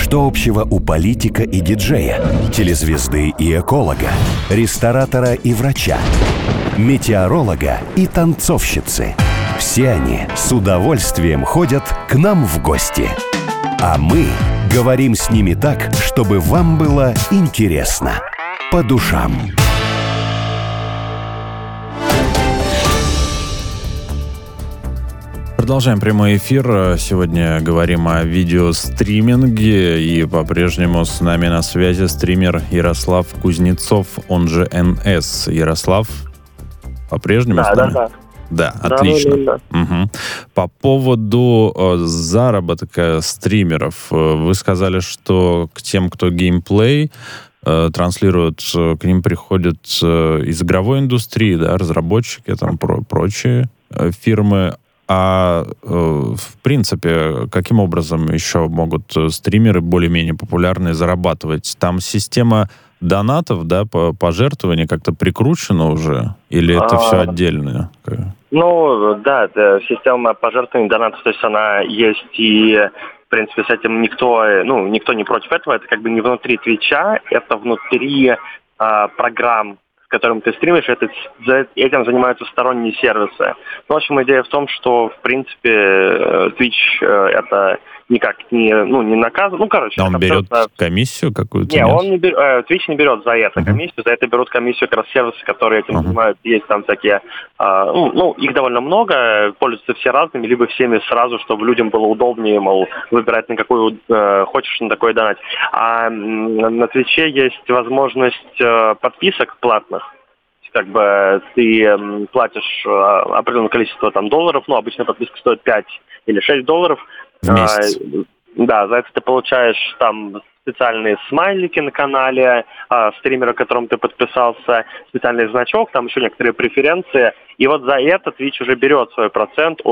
Что общего у политика и диджея, телезвезды и эколога, ресторатора и врача, метеоролога и танцовщицы? Все они с удовольствием ходят к нам в гости. А мы говорим с ними так, чтобы вам было интересно. По душам. Продолжаем прямой эфир. Сегодня говорим о видеостриминге. И по-прежнему с нами на связи стример Ярослав Кузнецов, он же НС. Ярослав, по-прежнему с нами? Да, отлично. Да. Угу. По поводу заработка стримеров. Вы сказали, что к тем, кто геймплей транслируют, к ним приходят из игровой индустрии, да, разработчики, там прочие фирмы. А в принципе, каким образом еще могут стримеры более-менее популярные зарабатывать? Там система донатов, да, пожертвований как-то прикручена уже? Или это все отдельно? Ну, да, система пожертвований донатов, то есть она есть, и, в принципе, с этим никто не против этого. Это как бы не внутри Твича, это внутри программ, которым ты стримишь, этим занимаются сторонние сервисы. В общем, идея в том, что, в принципе, Twitch это никак не наказывает. А он берет комиссию какую-то? Twitch не берет за это комиссию, за это берут комиссию как раз сервисы, которые этим занимаются. Есть там всякие, их довольно много, пользуются все разными, либо всеми сразу, чтобы людям было удобнее, мол, выбирать на какую хочешь, на такой донать. А на Twitch есть возможность подписок платных. Как бы ты платишь определенное количество там долларов, обычно подписка стоит 5 или 6 долларов. В месяц. Да, за это ты получаешь там специальные смайлики на канале стримера, к которому ты подписался, специальный значок, там еще некоторые преференции. И вот за это Twitch уже берет свой процент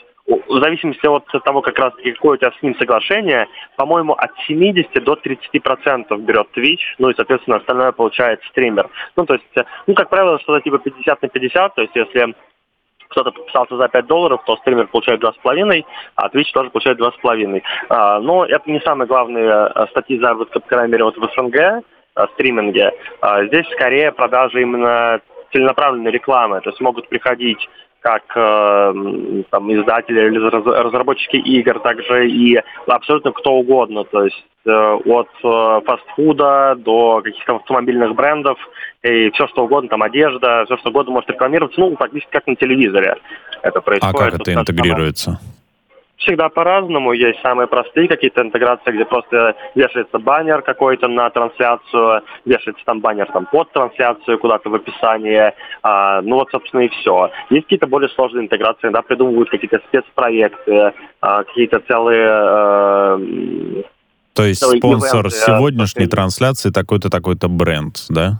в зависимости от того, как раз какое у тебя с ним соглашение, по-моему, от 70 до 30% берет Twitch, и, соответственно, остальное получает стример. То есть, как правило, что-то типа 50 на 50, то есть, если кто-то подписался за 5 долларов, то стример получает 2,5, а Twitch тоже получает 2,5. Но это не самые главные статьи заработка, по крайней мере, в СНГ, стриминге. Здесь скорее продажи именно целенаправленной рекламы, то есть могут приходить как издатели или разработчики игр, также и абсолютно кто угодно, то есть от фастфуда до каких-то автомобильных брендов и все что угодно, там одежда, все что угодно может рекламироваться, практически как на телевизоре это происходит. А как это интегрируется? Всегда по-разному. Есть самые простые какие-то интеграции, где просто вешается баннер какой-то на трансляцию, вешается там баннер под трансляцию куда-то в описании. Собственно, и все. Есть какие-то более сложные интеграции, иногда придумывают какие-то спецпроекты, какие-то целые... То есть спонсор ивенты, сегодняшней трансляции такой-то бренд, да?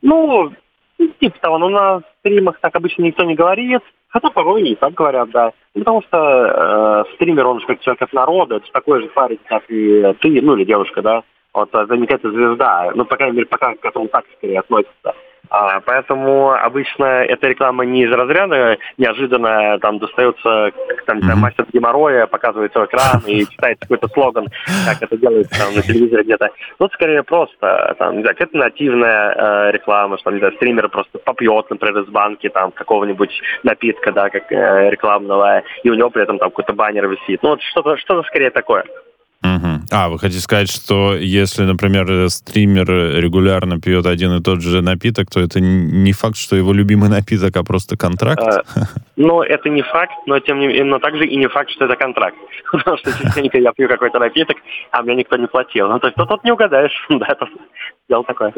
Типа того, на стримах так обычно никто не говорит, хотя порой и так говорят, да. Потому что стример, он же как человек от народа, это же такой же парень, как и ты, или девушка, да. Вот за них это звезда, по крайней мере, пока к этому так скорее относится. Поэтому обычно эта реклама не из разряда неожиданно там достается мастер геморроя, показывает свой экран и читает какой-то слоган, как это делается там на телевизоре где-то. Скорее просто, какая-то нативная реклама, что, стример просто попьет, например, из банки какого-нибудь напитка, да, как рекламного, и у него при этом какой-то баннер висит. Что-то скорее такое. Вы хотите сказать, что если, например, стример регулярно пьет один и тот же напиток, то это не факт, что его любимый напиток, а просто контракт? Это не факт, но также и не факт, что это контракт. Потому что частенько я пью какой-то напиток, а мне никто не платил. То есть тут не угадаешь. Да, это дело такое.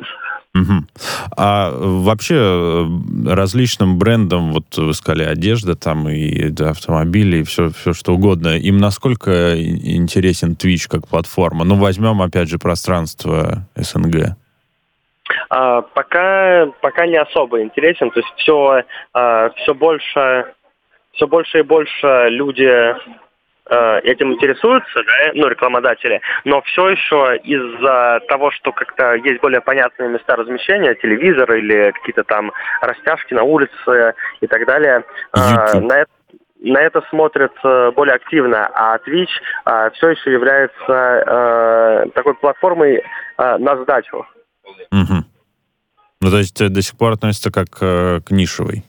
А вообще различным брендам, вы сказали, одежда и автомобили, и все что угодно, им насколько интересен Twitch как платформа? Возьмем, опять же, пространство СНГ. Пока не особо интересен, то есть все больше и больше люди этим интересуются, да, рекламодатели, но все еще из-за того, что как-то есть более понятные места размещения, телевизор или какие-то там растяжки на улице и так далее, на это смотрят более активно, а Twitch все еще является такой платформой на сдачу. Угу. Ну, то есть до сих пор относится как к нишевой?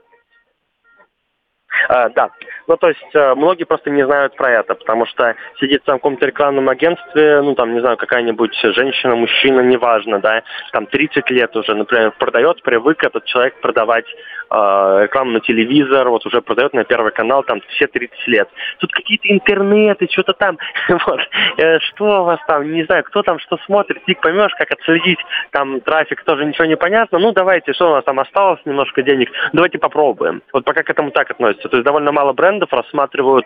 Да. Ну, то есть многие просто не знают про это, потому что сидит там в каком-то рекламном агентстве, ну, там, не знаю, какая-нибудь женщина, мужчина, неважно, да, там 30 лет уже, например, продает, привык этот человек продавать рекламу на телевизор, вот уже продает на Первый канал, там, все 30 лет. Тут какие-то интернеты, что-то там, вот, что у вас там, не знаю, кто там что смотрит, фиг поймешь, как отследить, там, трафик, тоже ничего не понятно, ну, давайте, что у нас там осталось, немножко денег, давайте попробуем. Вот пока к этому так относятся. То есть довольно мало брендов рассматривают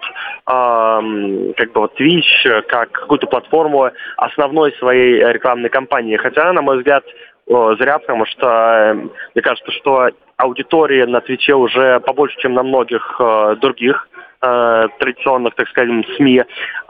как бы вот Twitch как какую-то платформу основной своей рекламной кампании. Хотя, на мой взгляд, зря, потому что мне кажется, что аудитория на Твиче уже побольше, чем на многих других традиционных, так скажем, СМИ.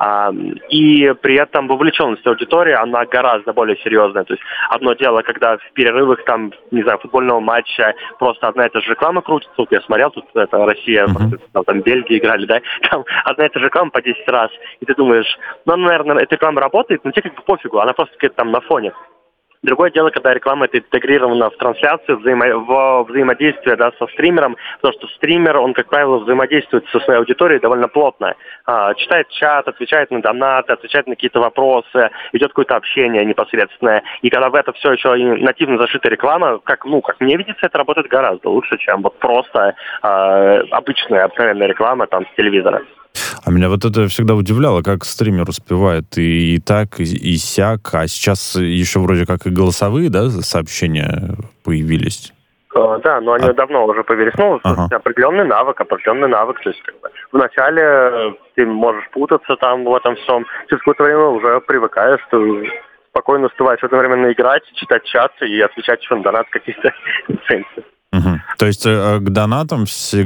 И при этом вовлеченность аудитории, она гораздо более серьезная. То есть одно дело, когда в перерывах, там, не знаю, футбольного матча просто одна и та же реклама крутится. Вот я смотрел, тут это Россия, там Бельгия играли, да, там одна и та же реклама по 10 раз. И ты думаешь, ну, наверное, эта реклама работает, но тебе как бы пофигу, она просто какая-то там на фоне. Другое дело, когда реклама это интегрирована в трансляцию, в взаимодействие, да, со стримером, потому что стример, он, как правило, взаимодействует со своей аудиторией довольно плотно. Читает чат, отвечает на донаты, отвечает на какие-то вопросы, ведет какое-то общение непосредственное. И когда в это все еще и нативно зашита реклама, как мне видится, это работает гораздо лучше, чем вот просто обычная, обыкновенная реклама там с телевизора. А меня вот это всегда удивляло, как стример успевает и так, и сяк. А сейчас еще вроде как и голосовые, да, сообщения появились. Да, но они давно уже появились. Ну, определенный навык. То есть, как бы, вначале ты можешь путаться там в этом всем. Через какое-то время уже привыкаешь, ты спокойно успеваешь одновременно играть, читать чат и отвечать еще на донат каких-то ценностей. То есть к донатам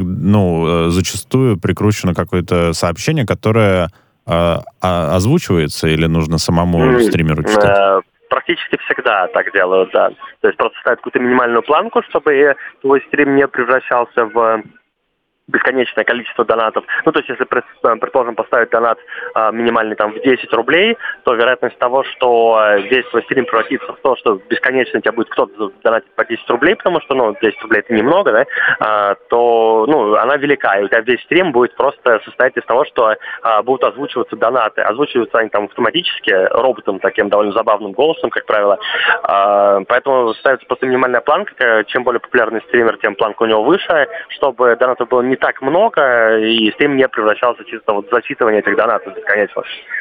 зачастую прикручено какое-то сообщение, которое озвучивается, или нужно самому стримеру читать? Практически всегда так делают, да. То есть просто ставят какую-то минимальную планку, чтобы твой стрим не превращался в бесконечное количество донатов. Ну, то есть, если, предположим, поставить донат минимальный там в 10 рублей, то вероятность того, что весь твой стрим превратится в то, что бесконечно тебя будет кто-то донатить по 10 рублей, потому что, 10 рублей это немного, да, то, она велика, и у тебя весь стрим будет просто состоять из того, что будут озвучиваться донаты. Озвучиваются они там автоматически, роботом таким довольно забавным голосом, как правило. Поэтому ставится просто минимальная планка. Чем более популярный стример, тем планка у него выше, чтобы донатов было не так много, и стрим не превращался чисто в зачитывание этих донатов бесконечно.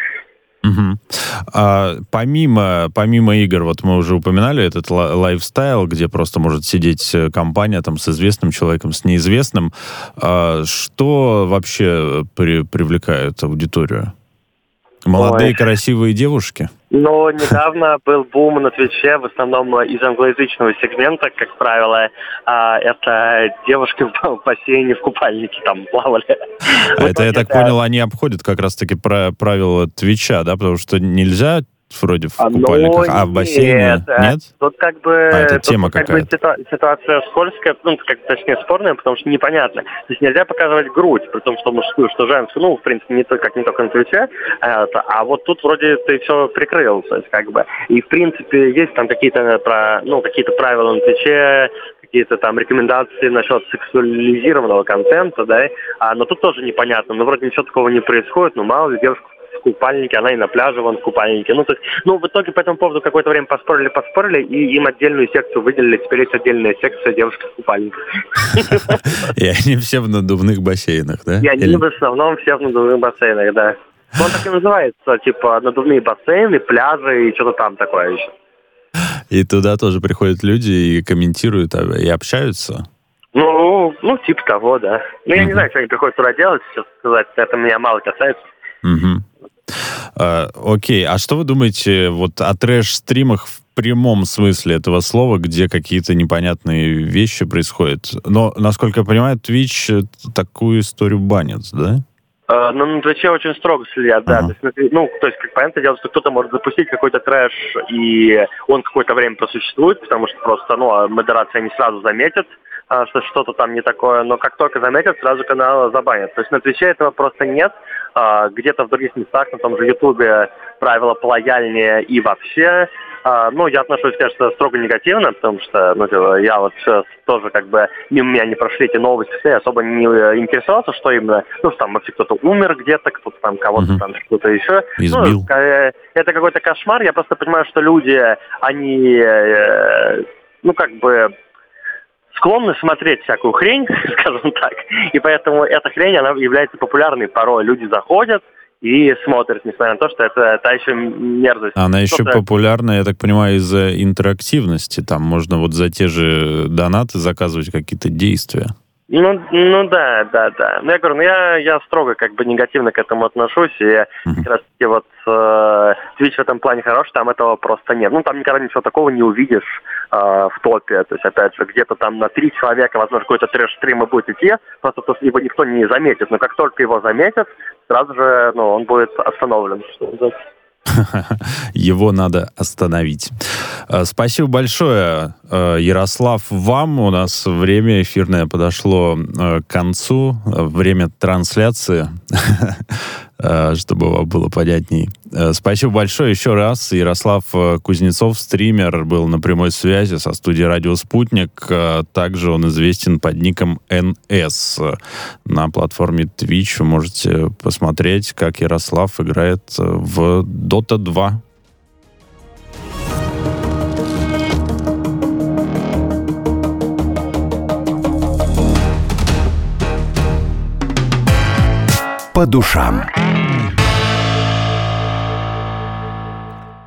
Помимо игр, вот мы уже упоминали этот лайфстайл, где просто может сидеть компания там с известным человеком, с неизвестным. Что вообще привлекает аудиторию? Молодые красивые девушки? Но недавно был бум на Твиче, в основном из англоязычного сегмента, как правило, это девушки в бассейне в купальнике там плавали. Это, я так понял, они обходят как раз-таки правила Твича, да, потому что нельзя вроде в купальниках, а в бассейне нет? Тут как бы... это тема какая-то. Ситуация скользкая, точнее спорная, потому что непонятно. То есть нельзя показывать грудь, при том, что мужскую, что женскую, в принципе, не только на Твиче, а вот тут вроде ты все прикрыл, то есть как бы. И в принципе есть там какие-то правила на Твиче, какие-то там рекомендации насчет сексуализированного контента, да, но тут тоже непонятно, вроде ничего такого не происходит, но мало ли девушка в купальнике, она и на пляже вон в купальнике. В итоге по этому поводу какое-то время поспорили, и им отдельную секцию выделили. Теперь есть отдельная секция девушек в купальниках. И они все в надувных бассейнах, да? И они в основном все в надувных бассейнах, да. Он так и называется, типа надувные бассейны, пляжи и что-то там такое еще. И туда тоже приходят люди и комментируют, и общаются? Типа того, да. Я не знаю, что они приходят туда делать, сейчас сказать, это меня мало касается. Окей, а что вы думаете вот о трэш-стримах в прямом смысле этого слова, где какие-то непонятные вещи происходят? Но, насколько я понимаю, Twitch такую историю банит, да? На Твиче очень строго следят, да. То есть, как понятное дело, что кто-то может запустить какой-то трэш, и он какое-то время просуществует, потому что просто, модерация не сразу заметит, что что-то там не такое, но как только заметят, сразу канал забанят. То есть на Твиче этого просто нет. Где-то в других местах, на том же Ютубе, правила полояльнее и вообще. Я отношусь, конечно, строго негативно, потому что, я вот тоже мимо меня не прошли эти новости, я особо не интересовался, что именно, там вообще кто-то умер где-то, кто-то там кого-то там что-то еще. Избил. Это какой-то кошмар, я просто понимаю, что люди, они, склонны смотреть всякую хрень, скажем так, и поэтому эта хрень, она является популярной порой. Люди заходят и смотрят, несмотря на то, что это еще мерзость. Она еще популярна, я так понимаю, из-за интерактивности. Там можно вот за те же донаты заказывать какие-то действия. Да. Я говорю, я строго негативно к этому отношусь, и как раз таки Twitch в этом плане хорош, там этого просто нет. Там никогда ничего такого не увидишь в топе. То есть, опять же, где-то там на 3 человека, возможно, какой-то трэш-стрим и будет идти, просто его никто не заметит. Но как только его заметят, сразу же, он будет остановлен. Его надо остановить. Спасибо большое, Ярослав, вам. У нас время эфирное подошло к концу. Время трансляции, чтобы вам было понятней. Спасибо большое еще раз. Ярослав Кузнецов, стример, был на прямой связи со студией «Радио Спутник». Также он известен под ником NS. На платформе Twitch вы можете посмотреть, как Ярослав играет в Dota 2. По душам.